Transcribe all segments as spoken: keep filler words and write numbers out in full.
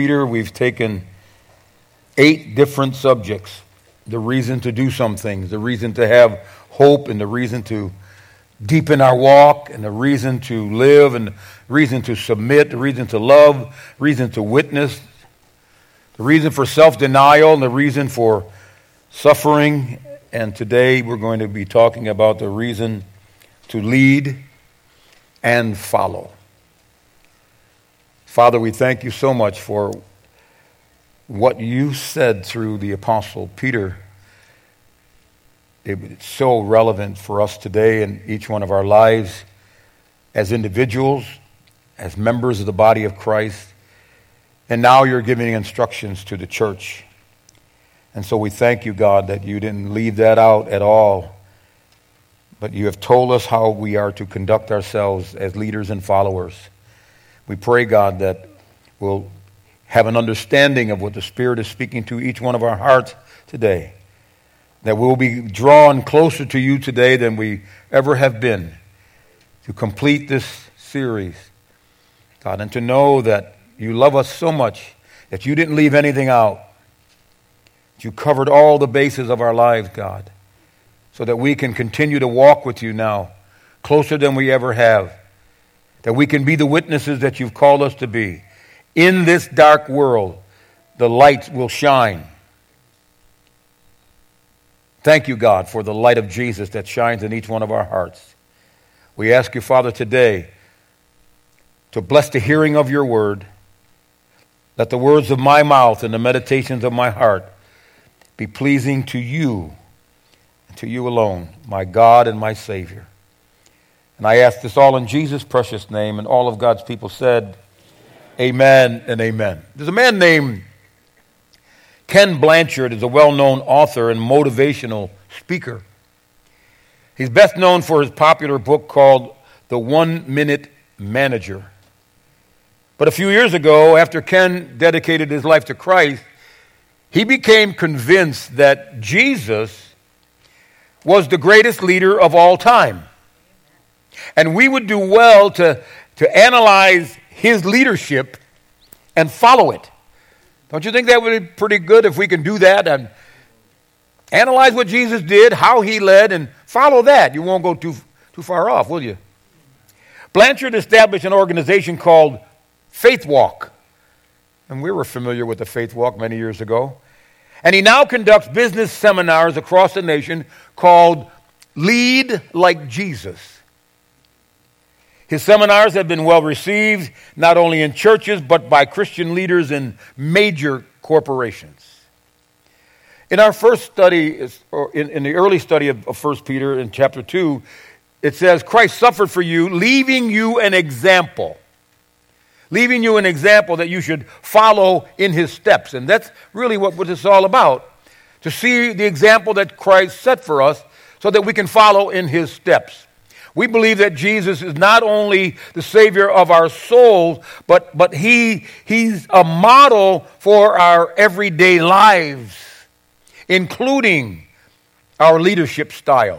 Peter, we've taken eight different subjects. The reason to do some things, the reason to have hope, and the reason to deepen our walk, and the reason to live, and the reason to submit, the reason to love, reason to witness, the reason for self-denial, and the reason for suffering. And today we're going to be talking about the reason to lead and follow. Father, we thank you so much for what you said through the Apostle Peter. It's so relevant for us today in each one of our lives as individuals, as members of the body of Christ. And now you're giving instructions to the church. And so we thank you, God, that you didn't leave that out at all, but you have told us how we are to conduct ourselves as leaders and followers. We pray, God, that we'll have an understanding of what the Spirit is speaking to each one of our hearts today, that we'll be drawn closer to you today than we ever have been to complete this series, God, and to know that you love us so much that you didn't leave anything out. You covered all the bases of our lives, God, so that we can continue to walk with you now, closer than we ever have, that we can be the witnesses that you've called us to be. In this dark world, the light will shine. Thank you, God, for the light of Jesus that shines in each one of our hearts. We ask you, Father, today to bless the hearing of your word. Let the words of my mouth and the meditations of my heart be pleasing to you, and to you alone, my God and my Savior. And I ask this all in Jesus' precious name, and all of God's people said, amen and amen. There's a man named Ken Blanchard, is a well-known author and motivational speaker. He's best known for his popular book called The One-Minute Manager. But a few years ago, after Ken dedicated his life to Christ, he became convinced that Jesus was the greatest leader of all time. And we would do well to, to analyze his leadership and follow it. Don't you think that would be pretty good if we can do that and analyze what Jesus did, how he led, and follow that? You won't go too, too far off, will you? Blanchard established an organization called Faith Walk. And we were familiar with the Faith Walk many years ago. And he now conducts business seminars across the nation called Lead Like Jesus. His seminars have been well received, not only in churches, but by Christian leaders in major corporations. In our first study, or in, in the early study of, of First Peter in chapter two, it says, Christ suffered for you, leaving you an example. Leaving you an example that you should follow in his steps. And that's really what this is all about, to see the example that Christ set for us so that we can follow in his steps. We believe that Jesus is not only the Savior of our souls, but, but he, he's a model for our everyday lives, including our leadership style.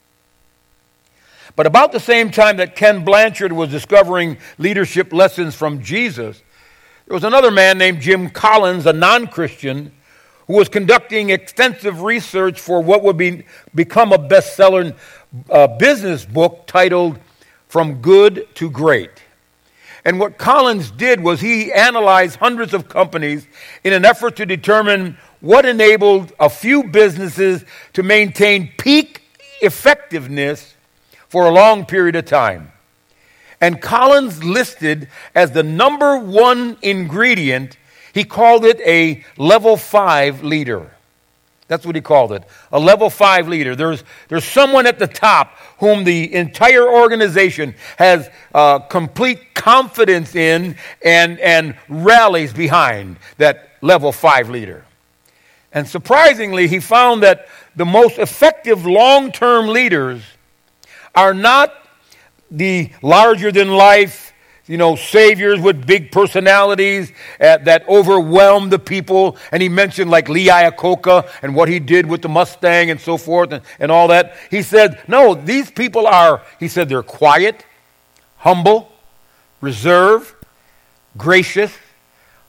But about the same time that Ken Blanchard was discovering leadership lessons from Jesus, there was another man named Jim Collins, a non-Christian, who was conducting extensive research for what would be, become a bestseller uh, business book titled From Good to Great. And what Collins did was he analyzed hundreds of companies in an effort to determine what enabled a few businesses to maintain peak effectiveness for a long period of time. And Collins listed as the number one ingredient, he called it a level five leader. That's what he called it, a level five leader. There's, there's someone at the top whom the entire organization has uh, complete confidence in and, and rallies behind, that level five leader. And surprisingly, he found that the most effective long-term leaders are not the larger-than-life, you know, saviors with big personalities uh, that overwhelm the people. And he mentioned like Lee Iacocca and what he did with the Mustang and so forth and, and all that. He said, no, these people are, he said, they're quiet, humble, reserved, gracious,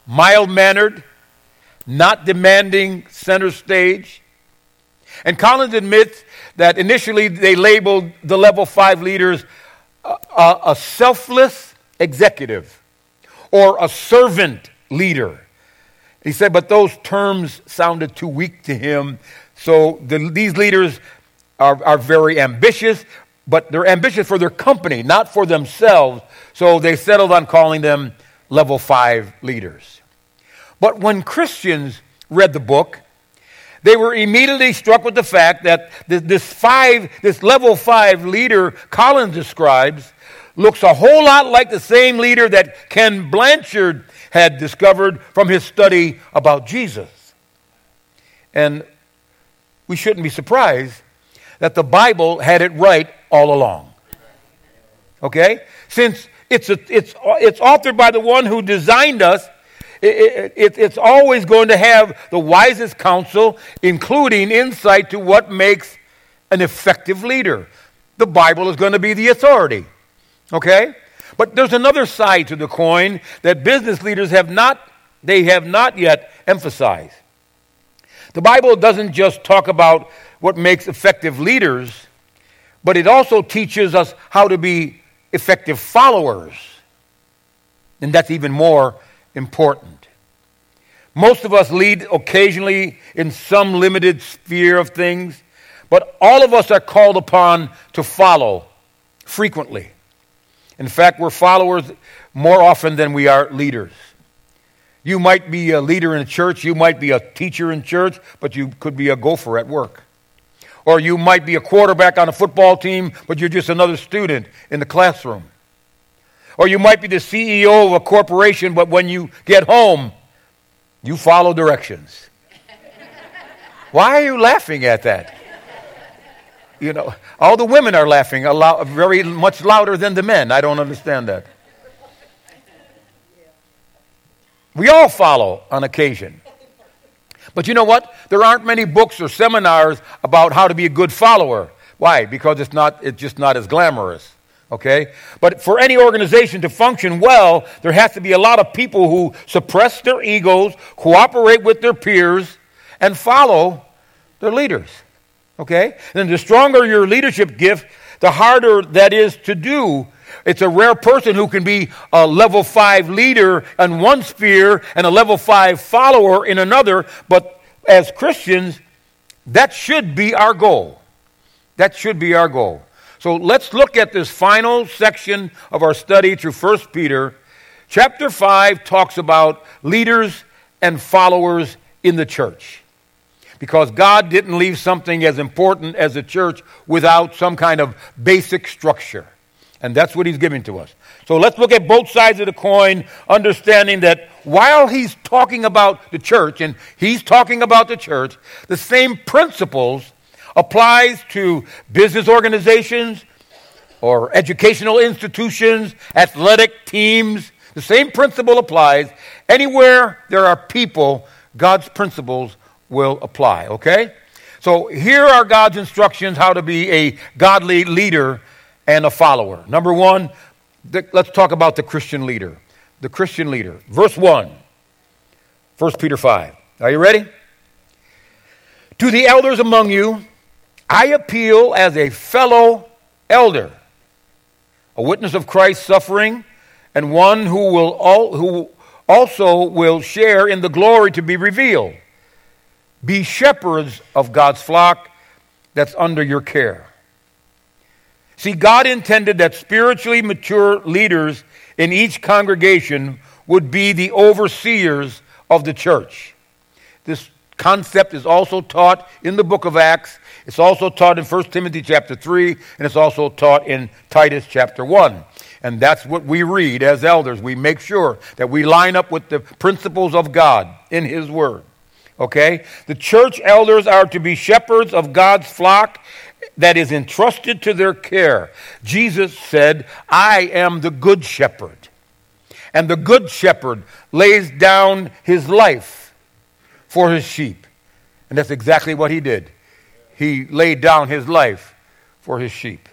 mild-mannered, not demanding center stage. And Collins admits that initially they labeled the level five leaders a, a, a selfless executive or a servant leader. He said, but those terms sounded too weak to him. So the, these leaders are, are very ambitious, but they're ambitious for their company, not for themselves. So they settled on calling them level five leaders. But when Christians read the book, they were immediately struck with the fact that this five, this level five leader Collins describes looks a whole lot like the same leader that Ken Blanchard had discovered from his study about Jesus. And we shouldn't be surprised that the Bible had it right all along. Okay? Since it's a, it's it's authored by the one who designed us, it, it, it's always going to have the wisest counsel, including insight to what makes an effective leader. The Bible is going to be the authority. Okay? But there's another side to the coin that business leaders have not, they have not yet emphasized. The Bible doesn't just talk about what makes effective leaders, but it also teaches us how to be effective followers. And that's even more important. Most of us lead occasionally in some limited sphere of things, but all of us are called upon to follow frequently. In fact, we're followers more often than we are leaders. You might be a leader in a church, you might be a teacher in church, but you could be a gopher at work. Or you might be a quarterback on a football team, but you're just another student in the classroom. Or you might be the C E O of a corporation, but when you get home, you follow directions. Why are you laughing at that? You know, all the women are laughing a lot, very much louder than the men. I don't understand that. We all follow on occasion. But you know what? There aren't many books or seminars about how to be a good follower. Why? Because it's not, it's just not as glamorous. Okay? But for any organization to function well, there has to be a lot of people who suppress their egos, cooperate with their peers, and follow their leaders. Okay? And the stronger your leadership gift, the harder that is to do. It's a rare person who can be a level five leader in one sphere and a level five follower in another. But as Christians, that should be our goal. That should be our goal. So let's look at this final section of our study through First Peter. Chapter five talks about leaders and followers in the church. Because God didn't leave something as important as the church without some kind of basic structure. And that's what he's giving to us. So let's look at both sides of the coin, understanding that while he's talking about the church, and he's talking about the church, the same principles applies to business organizations or educational institutions, athletic teams. The same principle applies. Anywhere there are people, God's principles will apply, okay? So here are God's instructions how to be a godly leader and a follower. Number one, the, let's talk about the Christian leader. The Christian leader. Verse one, First Peter five. Are you ready? To the elders among you, I appeal as a fellow elder, a witness of Christ's suffering, and one who will all, who also will share in the glory to be revealed. Be shepherds of God's flock that's under your care. See, God intended that spiritually mature leaders in each congregation would be the overseers of the church. This concept is also taught in the book of Acts. It's also taught in First Timothy chapter three, and it's also taught in Titus chapter one. And that's what we read as elders. We make sure that we line up with the principles of God in His Word. Okay? The church elders are to be shepherds of God's flock that is entrusted to their care. Jesus said, I am the good shepherd. And the good shepherd lays down his life for his sheep. And that's exactly what he did. He laid down his life for his sheep.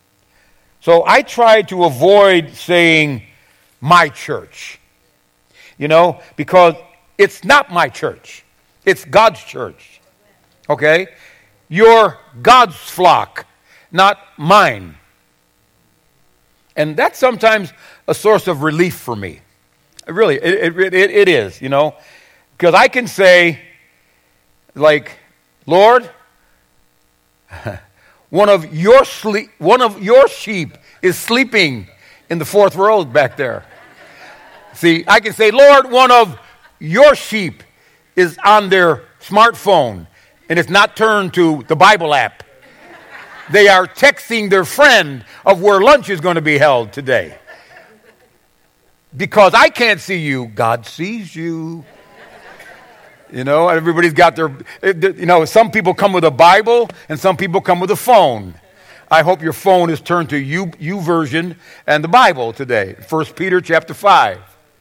So I try to avoid saying, my church. you know, because it's not my church. It's God's church. Okay? You're God's flock, not mine. And that's sometimes a source of relief for me. Really, it, it, it, it is, you know. Because I can say, like, Lord, one of your sleep, one of your sheep is sleeping in the fourth row back there. See, I can say, Lord, one of your sheep is on their smartphone and it's not turned to the Bible app. They are texting their friend of where lunch is going to be held today. Because I can't see you, God sees you. You know, everybody's got their, you know, some people come with a Bible and some people come with a phone. I hope your phone is turned to you, you version and the Bible today. First Peter chapter five.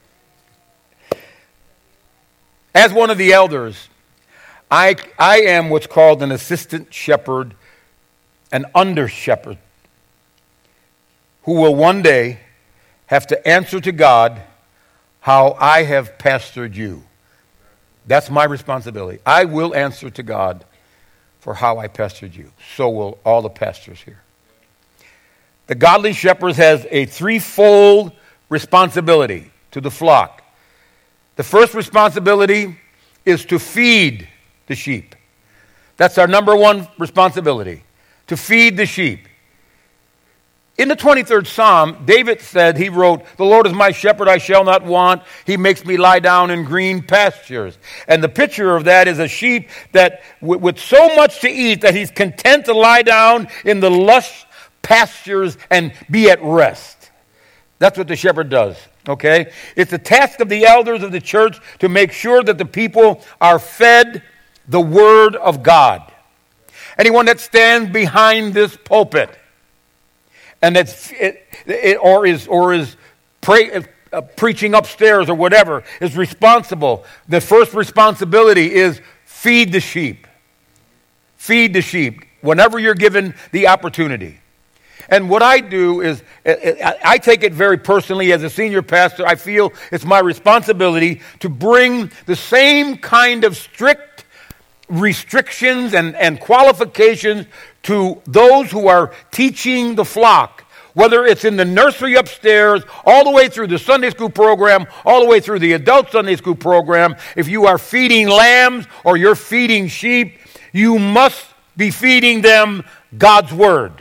As one of the elders, I, I am what's called an assistant shepherd, an under shepherd, who will one day have to answer to God how I have pastored you. That's my responsibility. I will answer to God for how I pastored you. So will all the pastors here. The godly shepherd has a threefold responsibility to the flock. The first responsibility is to feed the sheep. That's our number one responsibility, to feed the sheep. In the twenty-third Psalm, David said, he wrote, "The Lord is my shepherd, I shall not want. He makes me lie down in green pastures." And the picture of that is a sheep that, with, with so much to eat, that he's content to lie down in the lush pastures and be at rest. That's what the shepherd does, okay? It's the task of the elders of the church to make sure that the people are fed the word of God. Anyone that stands behind this pulpit and that's it, it, or is or is pray, uh, preaching upstairs or whatever is responsible. The first responsibility is feed the sheep. Feed the sheep whenever you're given the opportunity. And what I do is I take it very personally as a senior pastor. I feel it's my responsibility to bring the same kind of strict restrictions and, and qualifications to those who are teaching the flock, whether it's in the nursery upstairs, all the way through the Sunday school program, all the way through the adult Sunday school program. If you are feeding lambs or you're feeding sheep, you must be feeding them God's word.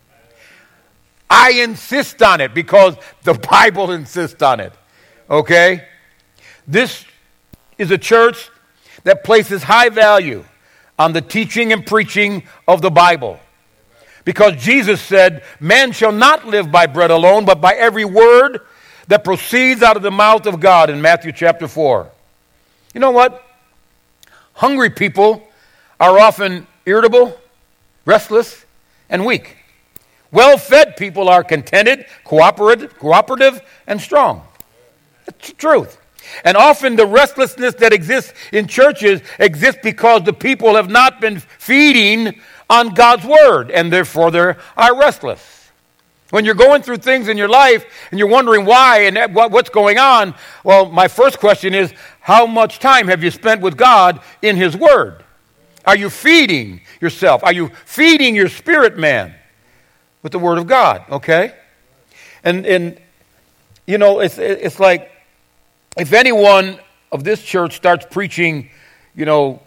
I insist on it because the Bible insists on it. Okay? This is a church that places high value on the teaching and preaching of the Bible. Because Jesus said, "Man shall not live by bread alone, but by every word that proceeds out of the mouth of God," in Matthew chapter four. You know what? Hungry people are often irritable, restless, and weak. Well-fed people are contented, cooperative, cooperative, and strong. It's the truth. And often the restlessness that exists in churches exists because the people have not been feeding on God's word, and therefore they are restless. When you're going through things in your life and you're wondering why and what's going on, well, my first question is, how much time have you spent with God in His word? Are you feeding yourself? Are you feeding your spirit man with the word of God? Okay? And, and you know, it's, it's like, if anyone of this church starts preaching, you know,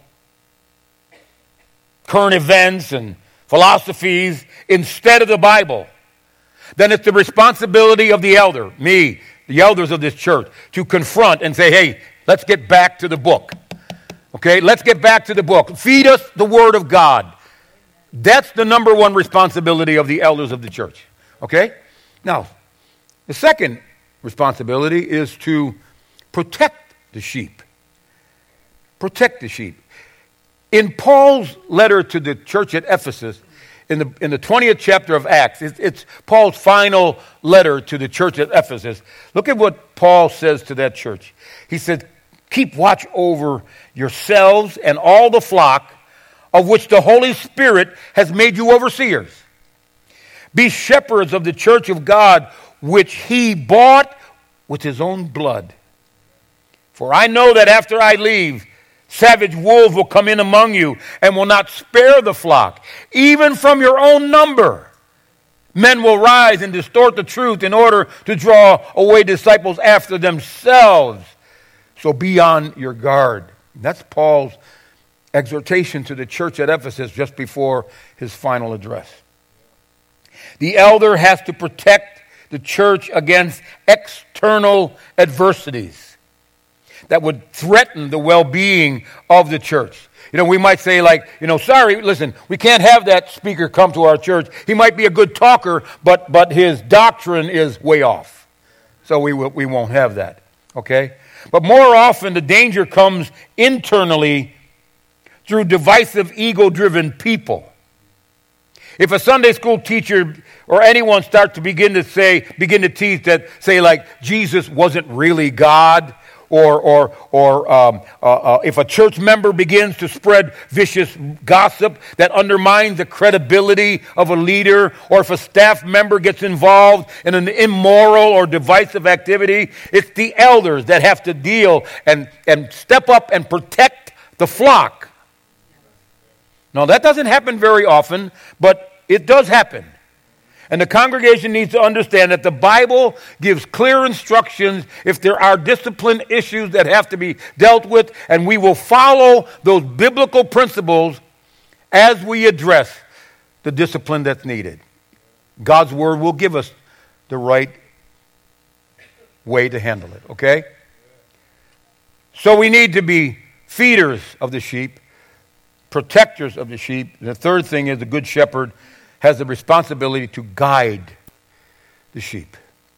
current events and philosophies instead of the Bible, then it's the responsibility of the elder, me, the elders of this church, to confront and say, hey, let's get back to the book. Okay, let's get back to the book. Feed us the word of God. That's the number one responsibility of the elders of the church. Okay? Now, the second responsibility is to protect the sheep. Protect the sheep. In Paul's letter to the church at Ephesus, in the in the twentieth chapter of Acts, it's, it's Paul's final letter to the church at Ephesus. Look at what Paul says to that church. He said, "Keep watch over yourselves and all the flock of which the Holy Spirit has made you overseers. Be shepherds of the church of God, which He bought with His own blood." For I know that after I leave, savage wolves will come in among you and will not spare the flock. Even from your own number, men will rise and distort the truth in order to draw away disciples after themselves. So be on your guard. That's Paul's exhortation to the church at Ephesus just before his final address. The elder has to protect the church against external adversities that would threaten the well-being of the church. You know, we might say like, you know, sorry, listen, we can't have that speaker come to our church. He might be a good talker, but but his doctrine is way off. So we we won't have that, okay? But more often the danger comes internally through divisive, ego-driven people. If a Sunday school teacher or anyone starts to begin to say, begin to teach that, say like, Jesus wasn't really God, or or or um, uh, uh, if a church member begins to spread vicious gossip that undermines the credibility of a leader, or if a staff member gets involved in an immoral or divisive activity, it's the elders that have to deal and, and step up and protect the flock. Now, that doesn't happen very often, but it does happen. And the congregation needs to understand that the Bible gives clear instructions if there are discipline issues that have to be dealt with, and we will follow those biblical principles as we address the discipline that's needed. God's word will give us the right way to handle it, okay? So we need to be feeders of the sheep, protectors of the sheep. And the third thing is the good shepherd has the responsibility to guide the sheep.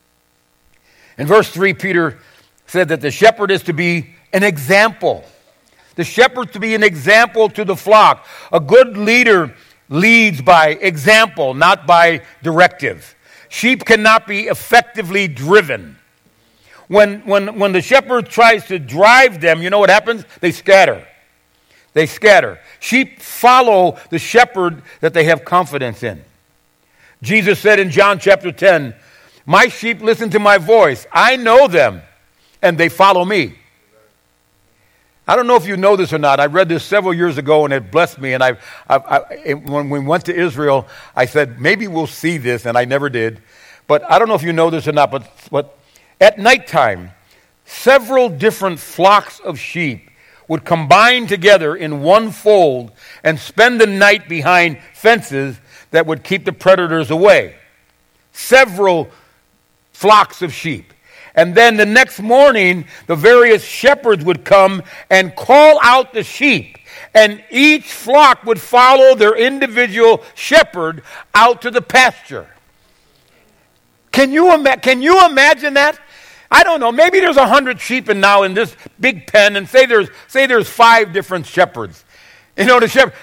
In verse three, Peter said that the shepherd is to be an example. The shepherd to be an example to the flock. A good leader leads by example, not by directive. Sheep cannot be effectively driven. When, when, when the shepherd tries to drive them, you know what happens? They scatter. They scatter. Sheep follow the shepherd that they have confidence in. Jesus said in John chapter ten, my sheep listen to my voice. I know them, and they follow me. I don't know if you know this or not. I read this several years ago, and it blessed me. And I, I, I, when we went to Israel, I said, maybe we'll see this, and I never did. But I don't know if you know this or not, but, but at nighttime, several different flocks of sheep would combine together in one fold and spend the night behind fences that would keep the predators away. Several flocks of sheep. And then the next morning, the various shepherds would come and call out the sheep. And each flock would follow their individual shepherd out to the pasture. Can you, ima- can you imagine that? I don't know, maybe there's a hundred sheep in now in this big pen, and say there's say there's five different shepherds. You know, the shepherd,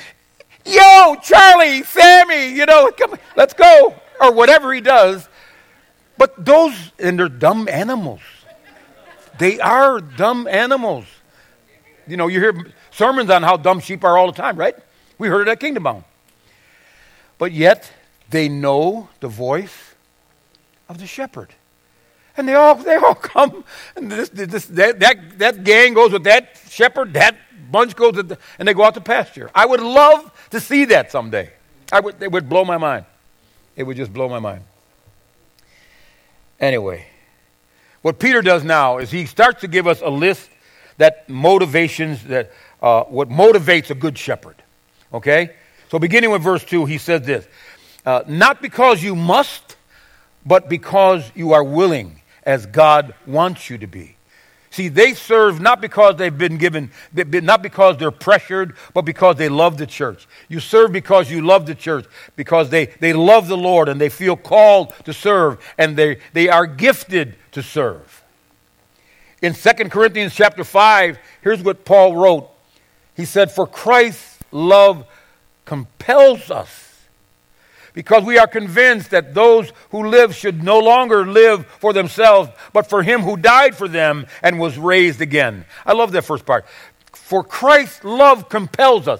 yo, Charlie, Sammy, you know, come, let's go, or whatever he does. But those, and they're dumb animals. They are dumb animals. You know, you hear sermons on how dumb sheep are all the time, right? We heard it at Kingdom Bound. But yet, they know the voice of the shepherd. And they all they all come, and this, this, that, that, that gang goes with that shepherd, that bunch goes with the, and they go out to pasture. I would love to see that someday. I would, it would blow my mind. It would just blow my mind. Anyway, what Peter does now is he starts to give us a list that motivations, that uh, what motivates a good shepherd. Okay? So beginning with verse two, he says this, uh, not because you must, but because you are willing, as God wants you to be. See, they serve not because they've been given, not because they're pressured, but because they love the church. You serve because you love the church, because they, they love the Lord and they feel called to serve, and they, they are gifted to serve. In Second Corinthians chapter five, here's what Paul wrote. He said, for Christ's love compels us, because we are convinced that those who live should no longer live for themselves, but for him who died for them and was raised again. I love that first part. For Christ's love compels us.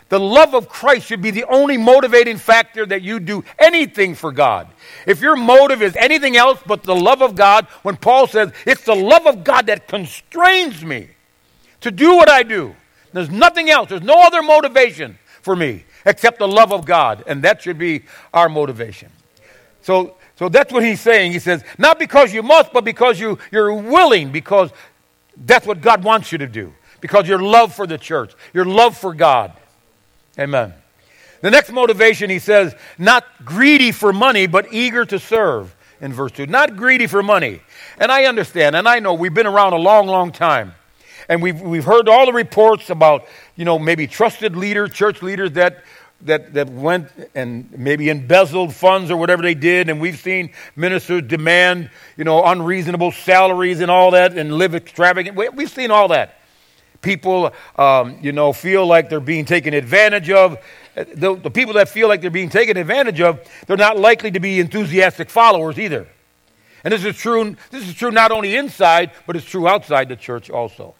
The love of Christ should be the only motivating factor that you do anything for God. If your motive is anything else but the love of God, when Paul says, it's the love of God that constrains me to do what I do. There's nothing else. There's no other motivation for me except the love of God. And that should be our motivation. So, so that's what he's saying. He says, not because you must, but because you, you're willing, because that's what God wants you to do. Because your love for the church, your love for God. Amen. The next motivation, he says, not greedy for money, but eager to serve, in verse two. Not greedy for money. And I understand, and I know we've been around a long, long time. And we've, we've heard all the reports about, you know, maybe trusted leaders, church leaders that, that, that went and maybe embezzled funds or whatever they did. And we've seen ministers demand, you know, unreasonable salaries and all that and live extravagant. We've seen all that. People, um, you know, feel like they're being taken advantage of. The, the people that feel like they're being taken advantage of, they're not likely to be enthusiastic followers either. And this is true. This is true not only inside, but it's true outside the church also.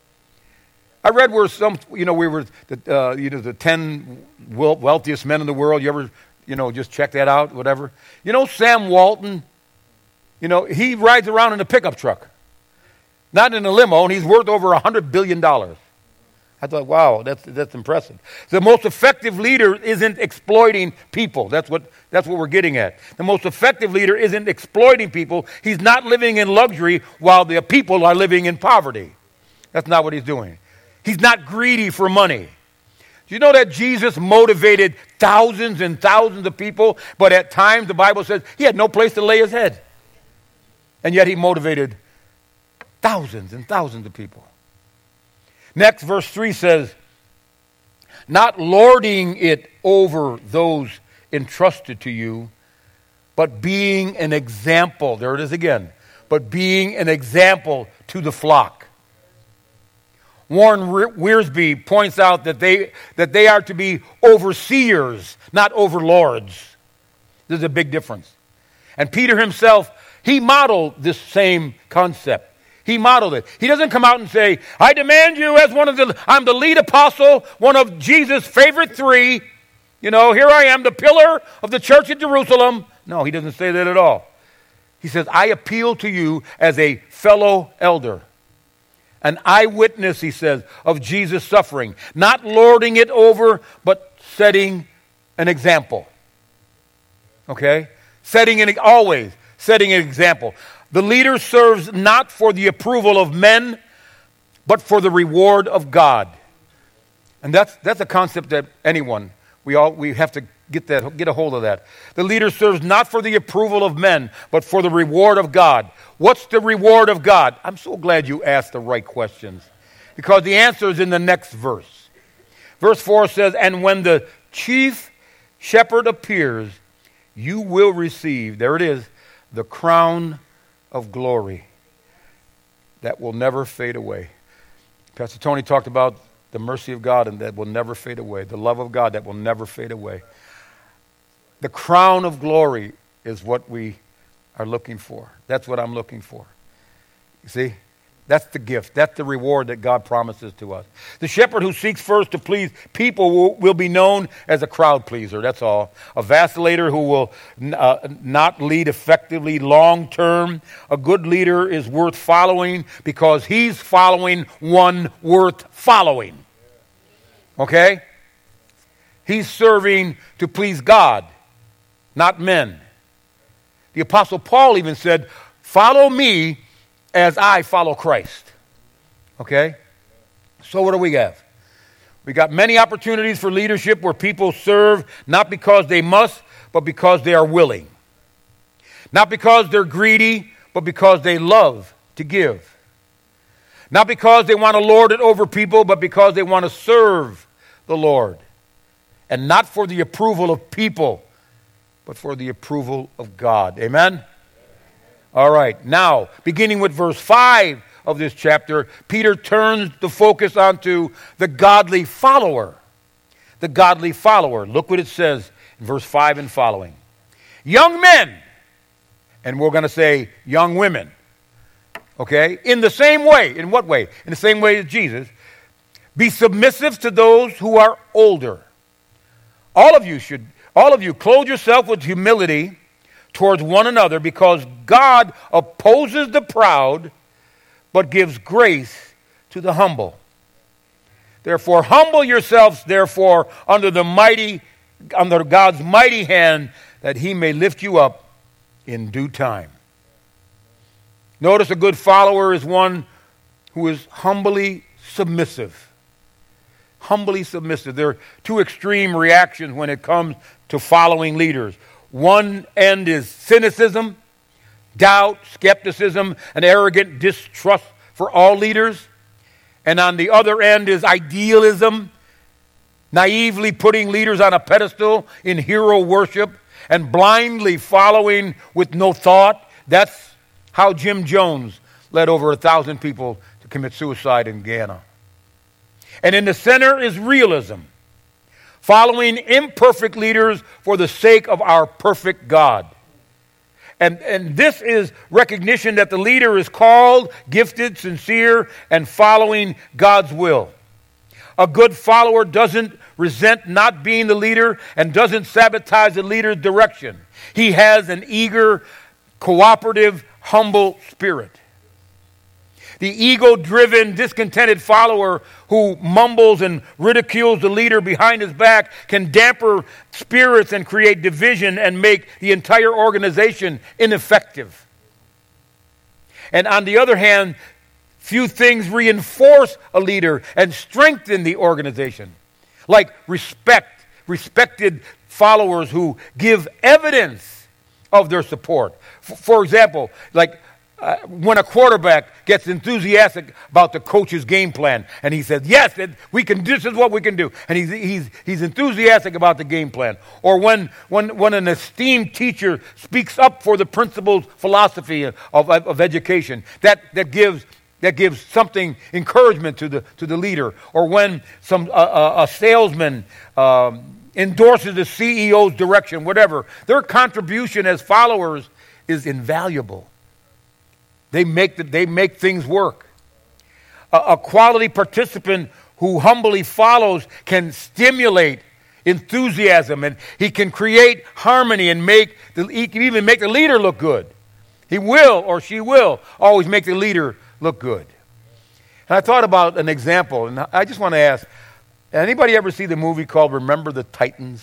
I read where some, you know, we were, the, uh, you know, the ten wealthiest men in the world. You ever, you know, just check that out, whatever. You know, Sam Walton. You know, he rides around in a pickup truck. Not in a limo, and he's worth over one hundred billion dollars. I thought, wow, that's that's impressive. The most effective leader isn't exploiting people. That's what, that's what we're getting at. The most effective leader isn't exploiting people. He's not living in luxury while the people are living in poverty. That's not what he's doing. He's not greedy for money. Do you know that Jesus motivated thousands and thousands of people, but at times the Bible says he had no place to lay his head. And yet he motivated thousands and thousands of people. Next, verse three says, not lording it over those entrusted to you, but being an example. There it is again. But being an example to the flock. Warren Wiersbe points out that they, that they are to be overseers, not overlords. There's a big difference. And Peter himself, he modeled this same concept. He modeled it. He doesn't come out and say, I demand you as one of the, I'm the lead apostle, one of Jesus' favorite three. You know, here I am, the pillar of the church at Jerusalem. No, he doesn't say that at all. He says, I appeal to you as a fellow elder. An eyewitness, he says, of Jesus' suffering. Not lording it over, but setting an example. Okay? Setting an, always setting an example. The leader serves not for the approval of men, but for the reward of God. And that's that's a concept that anyone, we all we have to get that get a hold of that. The leader serves not for the approval of men, but for the reward of God. What's the reward of God? I'm so glad you asked the right questions, because the answer is in the next verse. Verse four says, and when the chief shepherd appears, you will receive, there it is, the crown of glory that will never fade away. Pastor Tony talked about the mercy of God and that will never fade away. The love of God that will never fade away. The crown of glory is what we are looking for. That's what I'm looking for. You see? That's the gift. That's the reward that God promises to us. The shepherd who seeks first to please people will, will be known as a crowd pleaser. That's all. A vacillator who will uh, not lead effectively long term. A good leader is worth following because he's following one worth following. Okay? He's serving to please God, not men. The Apostle Paul even said, follow me as I follow Christ. Okay? So what do we have? We got many opportunities for leadership where people serve not because they must, but because they are willing. Not because they're greedy, but because they love to give. Not because they want to lord it over people, but because they want to serve the Lord. And not for the approval of people, but for the approval of God. Amen? All right, now, beginning with verse five of this chapter, Peter turns the focus onto the godly follower. The godly follower. Look what it says in verse five and following. Young men, and we're going to say young women, okay, in the same way. In what way? In the same way as Jesus. Be submissive to those who are older. All of you should, all of you, clothe yourself with humility towards one another, because God opposes the proud, but gives grace to the humble. Therefore, humble yourselves, therefore, under the mighty, under God's mighty hand, that he may lift you up in due time. Notice a good follower is one who is humbly submissive. Humbly submissive. There are two extreme reactions when it comes to following leaders. One end is cynicism, doubt, skepticism, and arrogant distrust for all leaders. And on the other end is idealism, naively putting leaders on a pedestal in hero worship and blindly following with no thought. That's how Jim Jones led over a thousand people to commit suicide in Ghana. And in the center is realism, following imperfect leaders for the sake of our perfect God. And, and this is recognition that the leader is called, gifted, sincere, and following God's will. A good follower doesn't resent not being the leader and doesn't sabotage the leader's direction. He has an eager, cooperative, humble spirit. The ego-driven, discontented follower who mumbles and ridicules the leader behind his back can damper spirits and create division and make the entire organization ineffective. And on the other hand, few things reinforce a leader and strengthen the organization, like respect, respected followers who give evidence of their support. F- for example, like Uh, when a quarterback gets enthusiastic about the coach's game plan, and he says, yes, it, we can, this is what we can do, and he's, he's, he's enthusiastic about the game plan. Or when, when, when an esteemed teacher speaks up for the principles, philosophy of, of, of education, that, that gives that gives something, encouragement to the, to the leader. Or when some uh, a salesman um, endorses the C E O's direction, whatever, their contribution as followers is invaluable. They make the, they make things work. A, a quality participant who humbly follows can stimulate enthusiasm, and he can create harmony and make the, he can even make the leader look good. He will, or she will, always make the leader look good. And I thought about an example, and I just want to ask, anybody ever see the movie called Remember the Titans?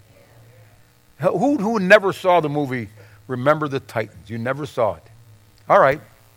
Who, who never saw the movie Remember the Titans? You never saw it. All right.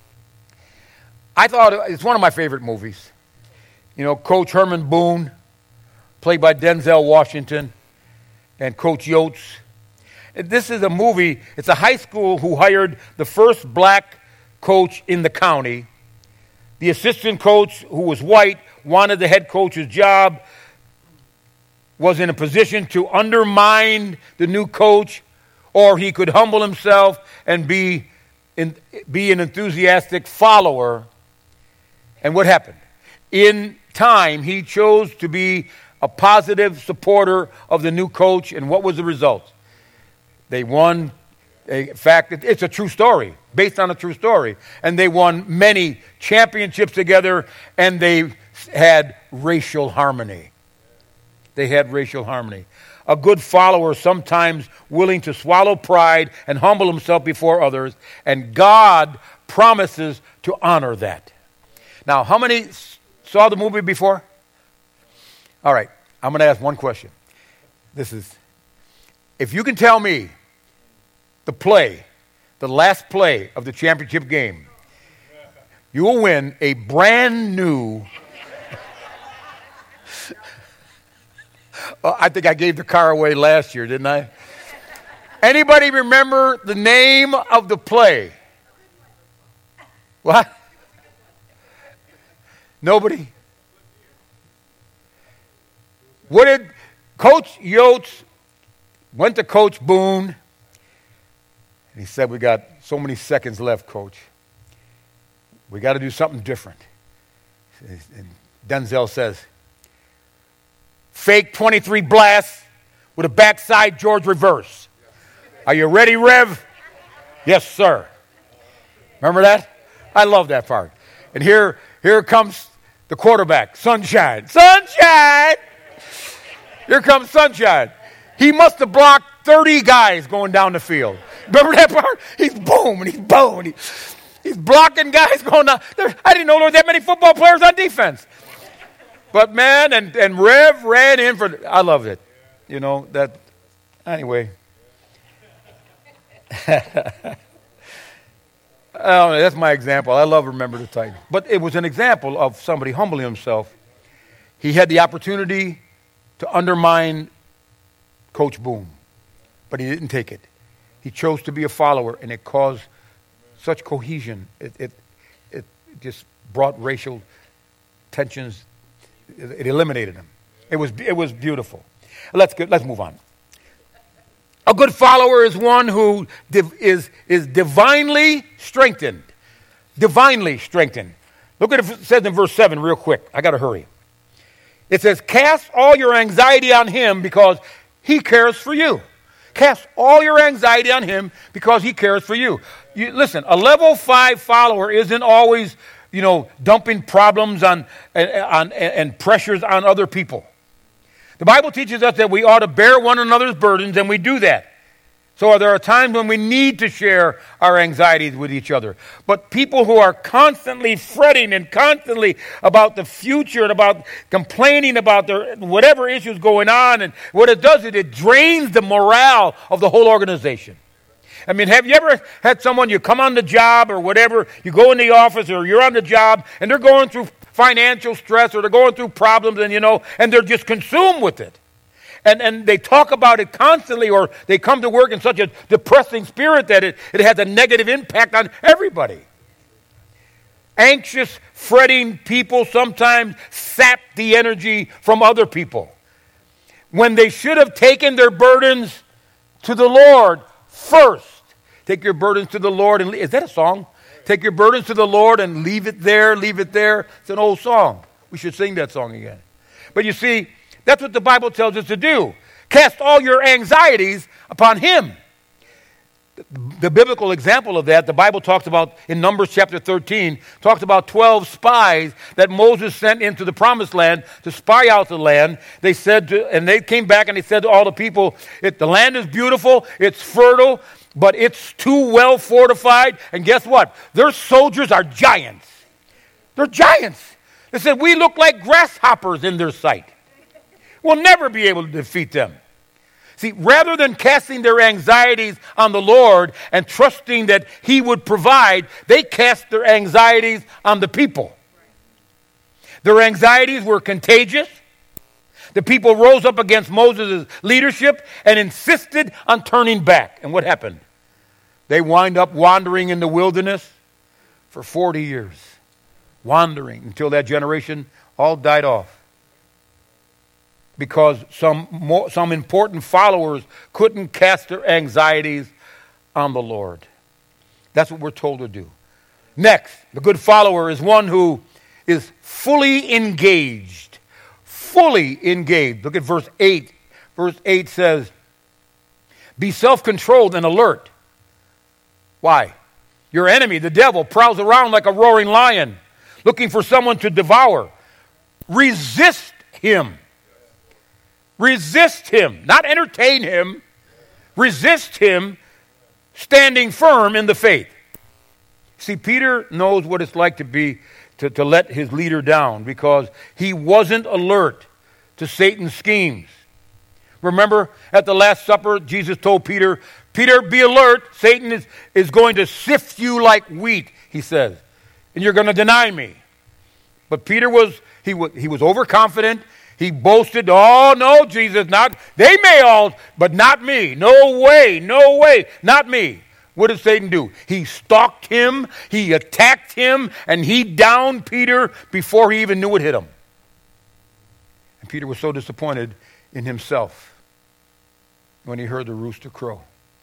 I thought it's one of my favorite movies. You know, Coach Herman Boone, played by Denzel Washington, and Coach Yotes. This is a movie, it's a high school who hired the first black coach in the county. The assistant coach, who was white, wanted the head coach's job, was in a position to undermine the new coach, or he could humble himself and be, in, be an enthusiastic follower. And what happened? In time, he chose to be a positive supporter of the new coach, and what was the result? They won. In fact, it's a true story, based on a true story. And they won many championships together, and they had racial harmony. They had racial harmony. A good follower, sometimes willing to swallow pride and humble himself before others, and God promises to honor that. Now, how many saw the movie before? All right, I'm going to ask one question. This is, if you can tell me the play, the last play of the championship game, you will win a brand new, I think I gave the car away last year, didn't I? Anybody remember the name of the play? What? Nobody? What did Coach Yotes went to Coach Boone, and he said, we got so many seconds left, Coach. We got to do something different. And Denzel says, fake twenty-three blast with a backside George reverse. Are you ready, Rev? Yes, sir. Remember that? I love that part. And here, here comes the quarterback, Sunshine. Sunshine! Here comes Sunshine. He must have blocked thirty guys going down the field. Remember that part? He's boom, and he's boom, and he, he's blocking guys going down. There, I didn't know there were that many football players on defense. But man, and, and Rev ran in for, I loved it. You know, that, anyway. Oh, that's my example. I love Remember the Titans. But it was an example of somebody humbling himself. He had the opportunity to undermine Coach Boone, but he didn't take it. He chose to be a follower, and it caused such cohesion. It, it, it just brought racial tensions. It, it eliminated them. It was, it was beautiful. Let's get, let's move on. A good follower is one who div, is, is divinely strengthened. Divinely strengthened. Look at it says in verse seven real quick. I got to hurry. It says, cast all your anxiety on him because he cares for you. Cast all your anxiety on him because he cares for you. you listen, a level five follower isn't always, you know, dumping problems on, on and pressures on other people. The Bible teaches us that we ought to bear one another's burdens, and we do that. So there are times when we need to share our anxieties with each other. But people who are constantly fretting and constantly about the future and about complaining about their whatever issues going on, and what it does is it drains the morale of the whole organization. I mean, have you ever had someone, you come on the job or whatever, you go in the office or you're on the job, and they're going through financial stress or they're going through problems, and you know, and they're just consumed with it. And and they talk about it constantly, or they come to work in such a depressing spirit that it, it has a negative impact on everybody. Anxious, fretting people sometimes sap the energy from other people, when they should have taken their burdens to the Lord first. Take your burdens to the Lord. And is that a song? Take your burdens to the Lord and leave it there, leave it there. It's an old song. We should sing that song again. But you see, that's what the Bible tells us to do. Cast all your anxieties upon him. The, the biblical example of that, the Bible talks about in Numbers chapter thirteen, talks about twelve spies that Moses sent into the promised land to spy out the land. They said, to, and they came back and they said to all the people, it, the land is beautiful, it's fertile, but it's too well fortified. And guess what? Their soldiers are giants. They're giants. They said, we look like grasshoppers in their sight. We'll never be able to defeat them. See, rather than casting their anxieties on the Lord and trusting that he would provide, they cast their anxieties on the people. Their anxieties were contagious. The people rose up against Moses' leadership and insisted on turning back. And what happened? They wind up wandering in the wilderness for forty years. Wandering until that generation all died off. Because some more, some important followers couldn't cast their anxieties on the Lord. That's what we're told to do. Next, the good follower is one who is fully engaged. Fully engaged. Look at verse eight. Verse eight says, be self-controlled and alert. Why? Your enemy, the devil, prowls around like a roaring lion, looking for someone to devour. Resist him. Resist him, not entertain him. Resist him, standing firm in the faith. See, Peter knows what it's like to be to, to let his leader down because he wasn't alert to Satan's schemes. Remember at the Last Supper, Jesus told Peter, Peter, be alert. Satan is, is going to sift you like wheat, he says, and you're going to deny me. But Peter was, he was, he was overconfident. He boasted, oh, no, Jesus, not, they may all, but not me. No way, no way, not me. What did Satan do? He stalked him, he attacked him, and he downed Peter before he even knew it hit him. And Peter was so disappointed in himself when he heard the rooster crow.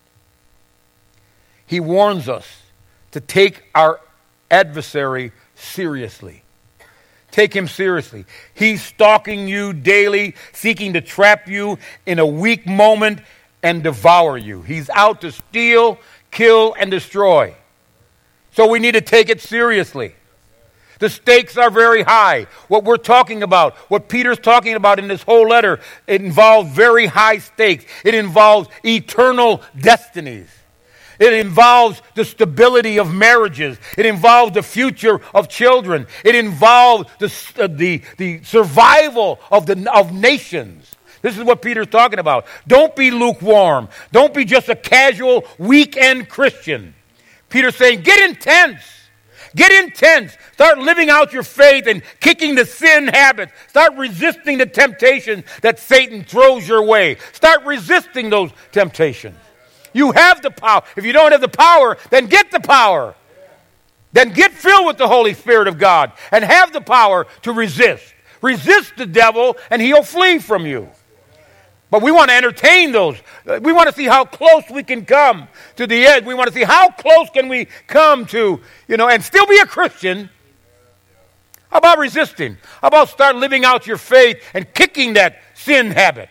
He warns us to take our adversary seriously. Take him seriously. He's stalking you daily, seeking to trap you in a weak moment and devour you. He's out to steal, kill, and destroy. So we need to take it seriously. The stakes are very high. What we're talking about, what Peter's talking about in this whole letter, it involves very high stakes. It involves eternal destinies. It involves the stability of marriages. It involves the future of children. It involves the, uh, the, the survival of, the, of nations. This is what Peter's talking about. Don't be lukewarm. Don't be just a casual weekend Christian. Peter's saying, get intense. Get intense. Start living out your faith and kicking the sin habits. Start resisting the temptations that Satan throws your way. Start resisting those temptations. You have the power. If you don't have the power, then get the power. Then get filled with the Holy Spirit of God and have the power to resist. Resist the devil and he'll flee from you. But we want to entertain those. We want to see how close we can come to the edge. We want to see how close can we come to, you know, and still be a Christian. How about resisting? How about start living out your faith and kicking that sin habit?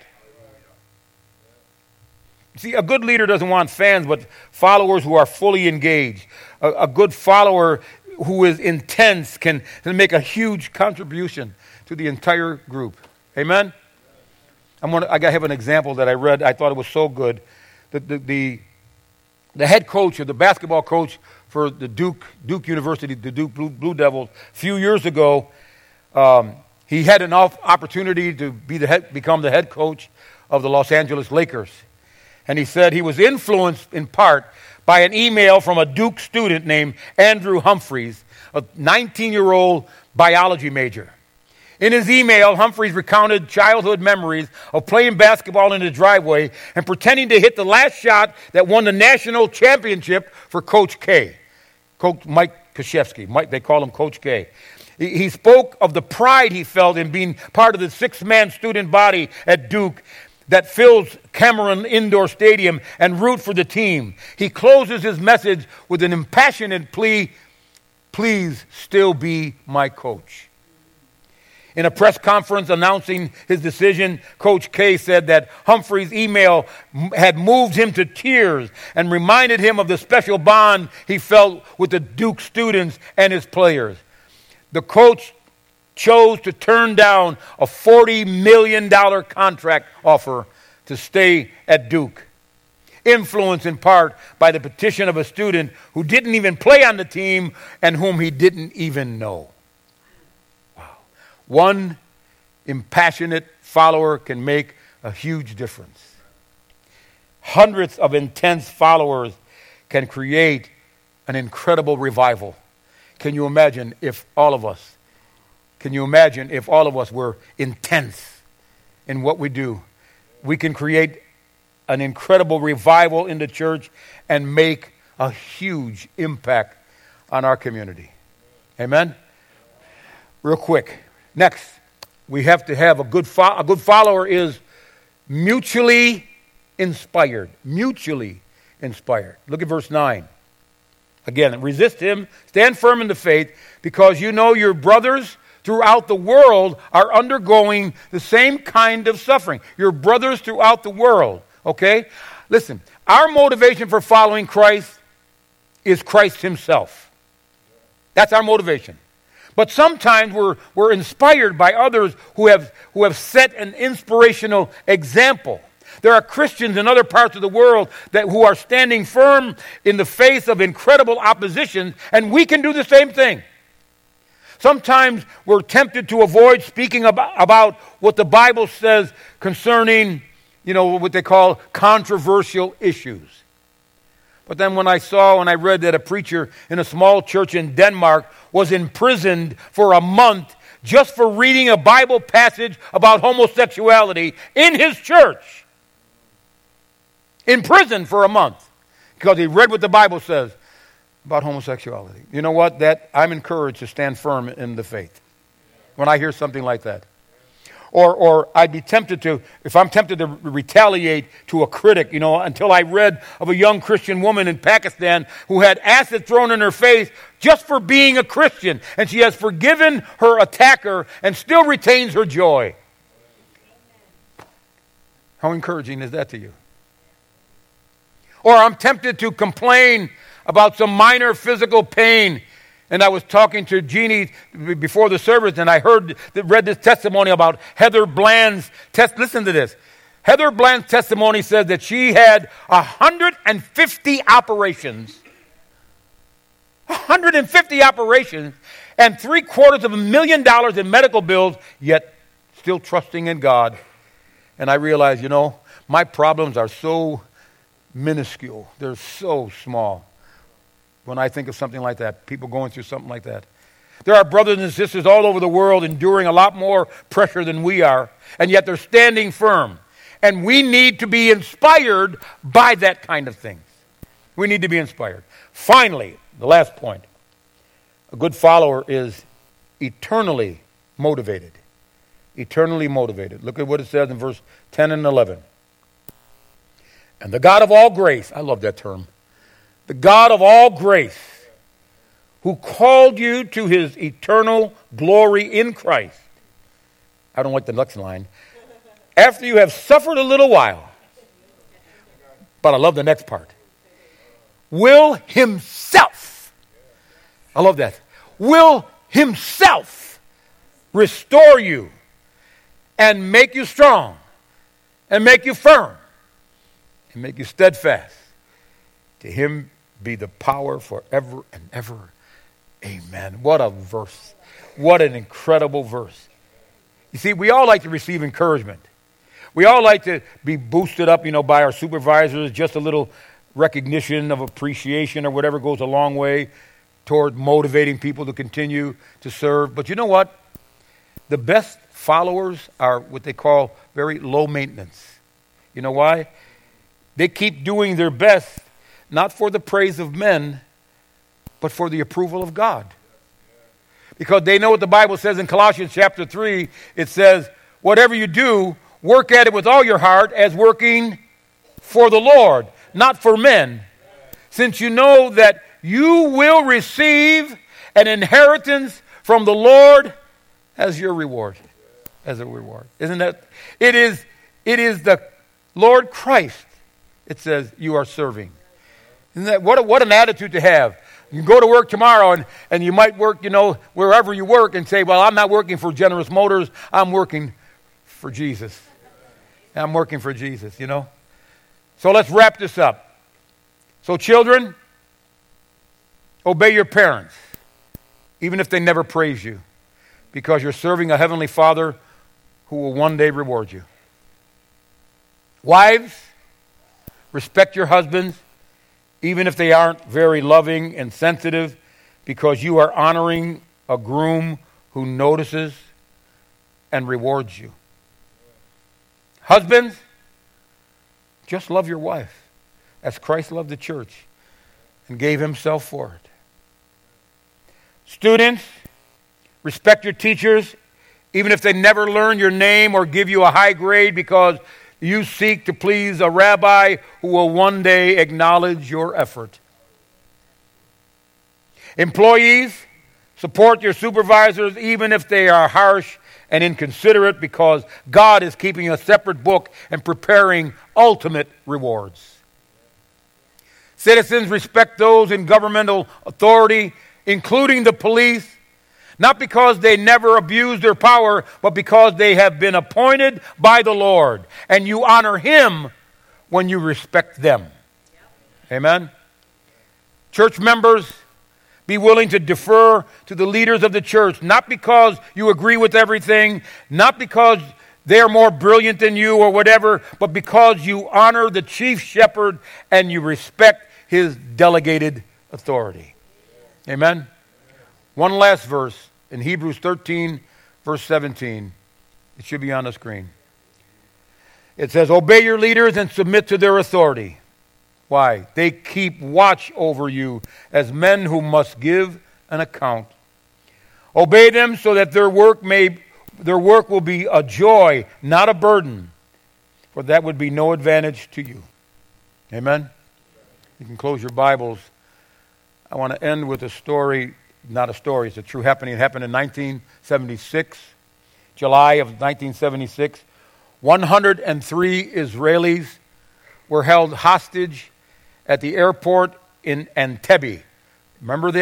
See, a good leader doesn't want fans, but followers who are fully engaged. A, a good follower who is intense can, can make a huge contribution to the entire group. Amen? I'm gonna, I have an example that I read. I thought it was so good. The, the, the, the head coach or the basketball coach for the Duke Duke University, the Duke Blue, Blue Devils, a few years ago, um, he had an opportunity to be the head, become the head coach of the Los Angeles Lakers. And he said he was influenced in part by an email from a Duke student named Andrew Humphreys, a nineteen-year-old biology major. In his email, Humphreys recounted childhood memories of playing basketball in the driveway and pretending to hit the last shot that won the national championship for Coach K, Coach Mike Krzyzewski. Mike, they call him Coach K. He, he spoke of the pride he felt in being part of the six-man student body at Duke that fills Cameron Indoor Stadium and root for the team. He closes his message with an impassioned plea, please still be my coach. In a press conference announcing his decision, Coach K said that Humphreys' email had moved him to tears and reminded him of the special bond he felt with the Duke students and his players. The coach chose to turn down a forty million dollars contract offer to stay at Duke, influenced in part by the petition of a student who didn't even play on the team and whom he didn't even know. One impassionate follower can make a huge difference. Hundreds of intense followers can create an incredible revival. Can you imagine if all of us, can you imagine if all of us were intense in what we do? We can create an incredible revival in the church and make a huge impact on our community. Amen? Real quick. Next, we have to have a good fo- a good follower is mutually inspired. Mutually inspired. Look at verse nine. Again, resist him, stand firm in the faith, because you know your brothers throughout the world are undergoing the same kind of suffering. Your brothers throughout the world, okay? Listen, our motivation for following Christ is Christ himself. That's our motivation. But sometimes we're, we're inspired by others who have, who have set an inspirational example. There are Christians in other parts of the world that who are standing firm in the face of incredible opposition, and we can do the same thing. Sometimes we're tempted to avoid speaking about, about what the Bible says concerning, you know, what they call controversial issues. But then when I saw and I read that a preacher in a small church in Denmark was imprisoned for a month just for reading a Bible passage about homosexuality in his church. In prison for a month because he read what the Bible says about homosexuality. You know what? That I'm encouraged to stand firm in the faith when I hear something like that. Or or I'd be tempted to, if I'm tempted to retaliate to a critic, you know, until I read of a young Christian woman in Pakistan who had acid thrown in her face just for being a Christian. And she has forgiven her attacker and still retains her joy. How encouraging is that to you? Or I'm tempted to complain about some minor physical pain And I was talking to Jeannie before the service, and I heard, read this testimony about Heather Bland's test. Listen to this. Heather Bland's testimony says that she had one hundred fifty operations. one hundred fifty operations and three quarters of a million dollars in medical bills, yet still trusting in God. And I realized, you know, my problems are so minuscule. They're so small. When I think of something like that, people going through something like that. There are brothers and sisters all over the world enduring a lot more pressure than we are, and yet they're standing firm. And we need to be inspired by that kind of thing. We need to be inspired. Finally, the last point. A good follower is eternally motivated. Eternally motivated. Look at what it says in verse ten and eleven. And the God of all grace, I love that term. The God of all grace, who called you to his eternal glory in Christ. I don't like the next line. After you have suffered a little while. But I love the next part. Will himself, I love that, will himself restore you and make you strong and make you firm and make you steadfast. To him be the power forever and ever. Amen. What a verse. What an incredible verse. You see, we all like to receive encouragement. We all like to be boosted up, you know, by our supervisors. Just a little recognition of appreciation or whatever goes a long way toward motivating people to continue to serve. But you know what? The best followers are what they call very low maintenance. You know why? They keep doing their best, not for the praise of men, but for the approval of God. Because they know what the Bible says in Colossians chapter three. It says, whatever you do, work at it with all your heart as working for the Lord, not for men. Since you know that you will receive an inheritance from the Lord as your reward. As a reward. Isn't that? It is, it is the Lord Christ, it says, you are serving. Isn't that, what, a, what an attitude to have. You go to work tomorrow and, and you might work, you know, wherever you work and say, well, I'm not working for Generous Motors. I'm working for Jesus. I'm working for Jesus, you know. So let's wrap this up. So children, obey your parents, even if they never praise you, because you're serving a heavenly Father who will one day reward you. Wives, respect your husbands, even if they aren't very loving and sensitive, because you are honoring a groom who notices and rewards you. Husbands, just love your wife as Christ loved the church and gave himself for it. Students, respect your teachers, even if they never learn your name or give you a high grade, because you seek to please a rabbi who will one day acknowledge your effort. Employees, support your supervisors even if they are harsh and inconsiderate, because God is keeping a separate book and preparing ultimate rewards. Citizens, respect those in governmental authority, including the police, not because they never abuse their power, but because they have been appointed by the Lord. And you honor him when you respect them. Yep. Amen? Church members, be willing to defer to the leaders of the church, not because you agree with everything, not because they're more brilliant than you or whatever, but because you honor the chief shepherd and you respect his delegated authority. Amen? One last verse. In Hebrews thirteen, verse seventeen, it should be on the screen. It says, obey your leaders and submit to their authority. Why? They keep watch over you as men who must give an account. Obey them so that their work may, their work will be a joy, not a burden, for that would be no advantage to you. Amen? You can close your Bibles. I want to end with a story. Not a story, it's a true happening. It happened in nineteen seventy-six, July of nineteen seventy-six. one hundred three Israelis were held hostage at the airport in Entebbe. Remember the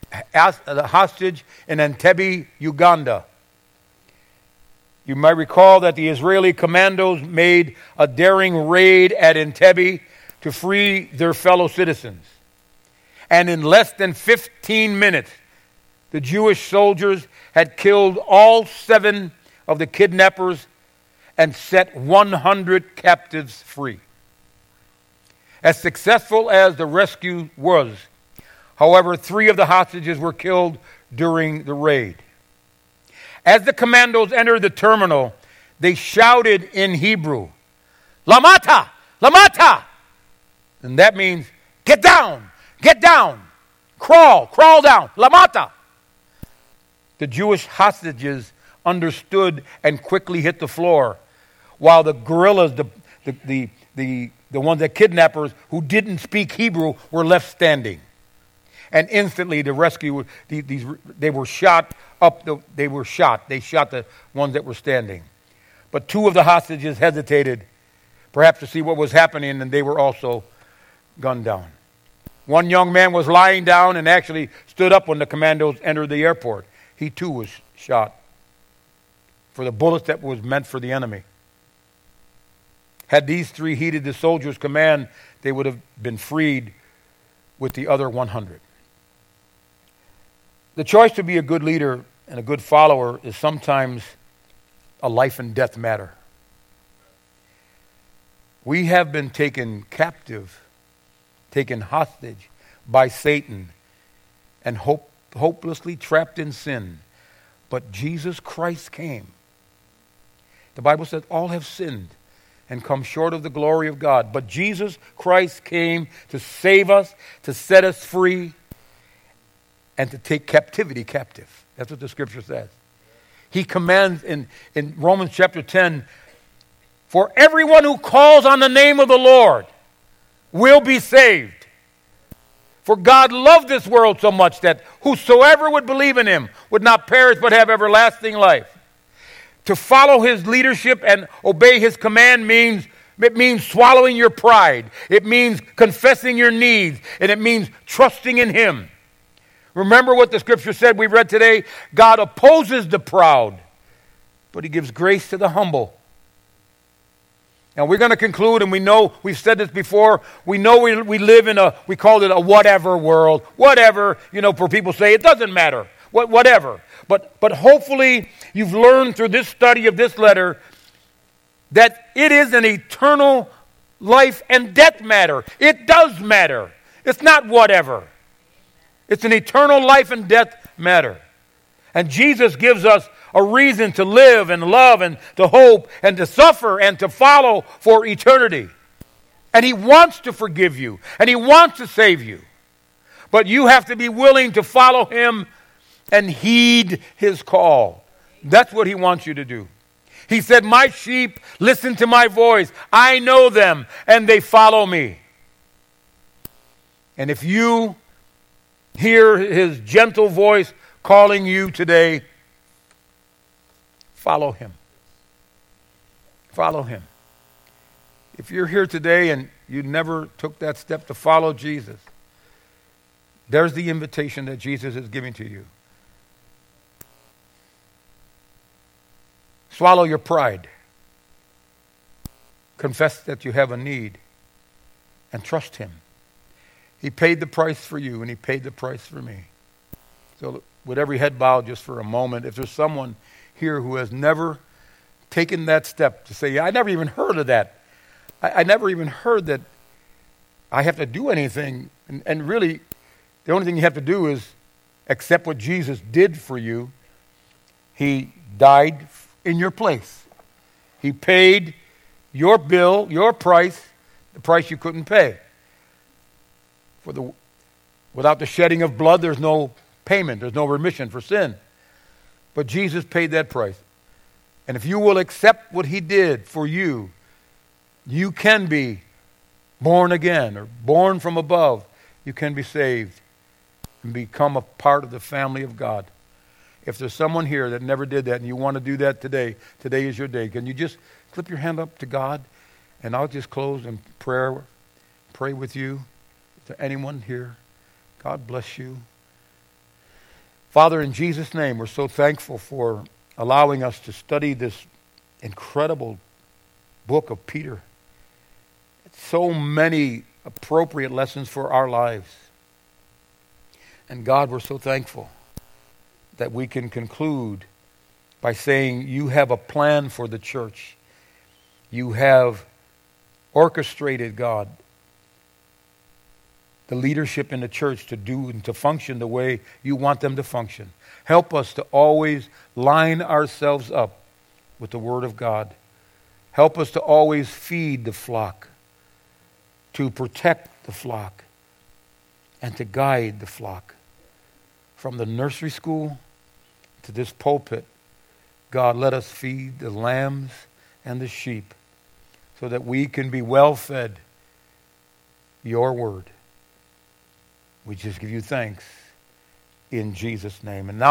a hostage in Entebbe, Uganda. You might recall that the Israeli commandos made a daring raid at Entebbe to free their fellow citizens. And in less than fifteen minutes, the Jewish soldiers had killed all seven of the kidnappers and set one hundred captives free. As successful as the rescue was, however, three of the hostages were killed during the raid. As the commandos entered the terminal, they shouted in Hebrew, "Lamata! Lamata!" And that means, get down, get down, crawl, crawl down, Lamata. The Jewish hostages understood and quickly hit the floor, while the guerrillas, the, the, the, the, the ones that kidnappers who didn't speak Hebrew, were left standing. And instantly the rescue, these, these, they were shot up, the, they were shot. They shot the ones that were standing. But two of the hostages hesitated, perhaps to see what was happening, and they were also gunned down. One young man was lying down and actually stood up when the commandos entered the airport. He too was shot for the bullets that was meant for the enemy. Had these three heeded the soldiers' command, they would have been freed with the other one hundred. The choice to be a good leader and a good follower is sometimes a life and death matter. We have been taken captive, taken hostage by Satan, and hope, hopelessly trapped in sin. But Jesus Christ came. The Bible says all have sinned and come short of the glory of God. But Jesus Christ came to save us, to set us free, and to take captivity captive. That's what the scripture says. He commands in, in Romans chapter ten, for everyone who calls on the name of the Lord will be saved. For God loved this world so much that whosoever would believe in him would not perish but have everlasting life. To follow his leadership and obey his command means it means swallowing your pride. It means confessing your needs. And it means trusting in him. Remember what the scripture said we read today? God opposes the proud, but he gives grace to the humble. Now we're going to conclude, and we know, we've said this before, we know we, we live in a, we call it a whatever world. Whatever, you know, for people say, it doesn't matter. What, whatever. But, but hopefully you've learned through this study of this letter that it is an eternal life and death matter. It does matter. It's not whatever. It's an eternal life and death matter. And Jesus gives us a reason to live and love and to hope and to suffer and to follow for eternity. And he wants to forgive you. And he wants to save you. But you have to be willing to follow him and heed his call. That's what he wants you to do. He said, my sheep listen to my voice. I know them and they follow me. And if you hear his gentle voice calling you today, follow him. Follow him. If you're here today and you never took that step to follow Jesus, there's the invitation that Jesus is giving to you. Swallow your pride. Confess that you have a need and trust him. He paid the price for you, and he paid the price for me. So with every head bowed just for a moment, if there's someone here who has never taken that step to say, yeah, I never even heard of that. I, I never even heard that I have to do anything. And, and really, the only thing you have to do is accept what Jesus did for you. He died in your place. He paid your bill, your price, the price you couldn't pay. For the, without the shedding of blood, there's no payment. There's no remission for sin. But Jesus paid that price. And if you will accept what he did for you, you can be born again or born from above. You can be saved and become a part of the family of God. If there's someone here that never did that and you want to do that today, today is your day. Can you just slip your hand up to God? And I'll just close in prayer, pray with you. To anyone here, God bless you. Father, in Jesus' name, we're so thankful for allowing us to study this incredible book of Peter. So many appropriate lessons for our lives. And God, we're so thankful that we can conclude by saying you have a plan for the church. You have orchestrated, God, the leadership in the church to do and to function the way you want them to function. Help us to always line ourselves up with the Word of God. Help us to always feed the flock, to protect the flock, and to guide the flock. From the nursery school to this pulpit, God, let us feed the lambs and the sheep so that we can be well fed your word. We just give you thanks in Jesus' name. And now